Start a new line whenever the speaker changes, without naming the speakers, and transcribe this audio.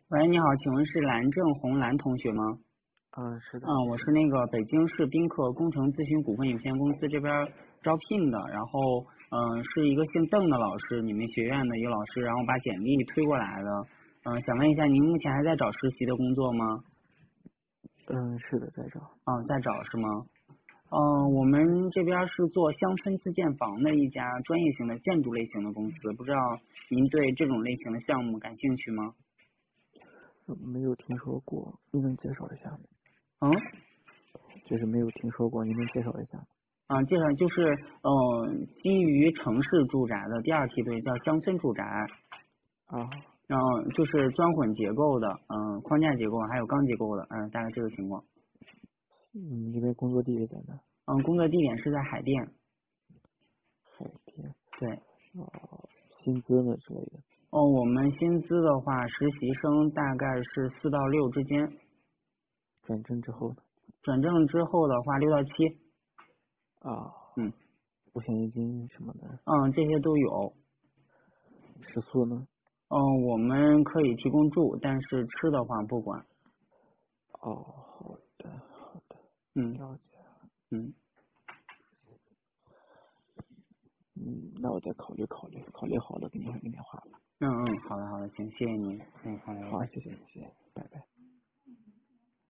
喂，你好，请问是蓝正红蓝同学吗？
是的。
我是那个北京市宾客工程咨询股份有限公司这边招聘的，然后是一个姓邓的老师，你们学院的一个老师，然后把简历推过来的，想问一下，您目前还在找实习的工作吗？
是的，在找。
在找是吗？我们这边是做乡村自建房的一家专业型的建筑类型的公司，不知道您对这种类型的项目感兴趣吗？
没有听说过，您能介绍一下吗？
嗯？
就是没有听说过，您能介绍一下吗？
介绍就是基于城市住宅的第二梯队叫乡村住宅，然后就是砖混结构的，框架结构还有钢结构的，大概这个情况。
这边工作地点在哪？
工作地点是在海淀。
海淀。
对。
薪资呢之类的？
我们薪资的话，实习生大概是4到6之间。
转正之后呢？
转正之后的话，6到7。
五险一金什么的？
这些都有。
食宿呢？
我们可以提供住，但是吃的话不管。
好的。了解了。那我再考虑考虑，考虑好了给您回个电话吧。
好的，行，谢谢您。好嘞。
好，谢谢。